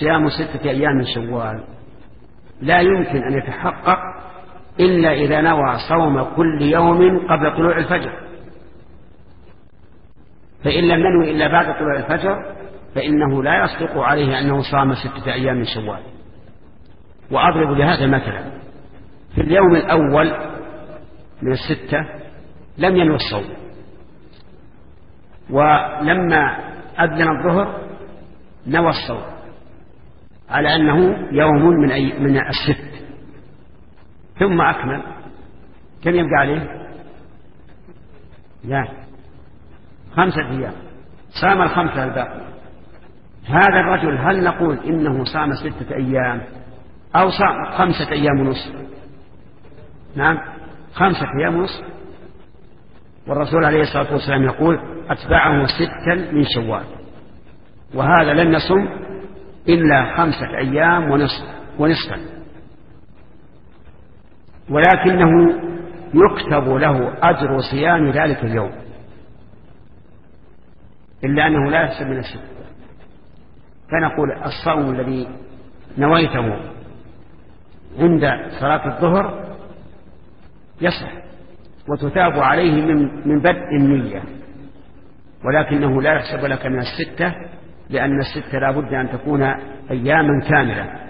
صيام 6 أيام من شوال لا يمكن أن يتحقق إلا إذا نوى صوم كل يوم قبل طلوع الفجر، فإن لم ننوي إلا بعد طلوع الفجر فإنه لا يصدق عليه أنه صام 6 أيام من شوال. وأضرب لهذا مثلا: في اليوم الأول من 6 لم ينوي الصوم، ولما أذن الظهر نوى الصوم على أنه يوم من 6، ثم أكمل، كم يبقى عليه؟ لا، 5 أيام، صام 5 الباقي. هذا الرجل هل نقول إنه صام 6 أيام أو صام 5 أيام ونصف؟ نعم، 5 أيام ونصف. والرسول عليه الصلاة والسلام يقول: أتبعه 6 من شوال، وهذا لم يصم إلا 5 أيام ونصفا، ولكنه يكتب له أجر صيام ذلك اليوم، إلا أنه لا يحسب من الشرك. فنقول: الصوم الذي نويته عند صلاة الظهر يصح وتتاب عليه من بدء النية، ولكنه لا يحسب لك من 6، لأن 6 لا بد أن تكون أياما كاملة.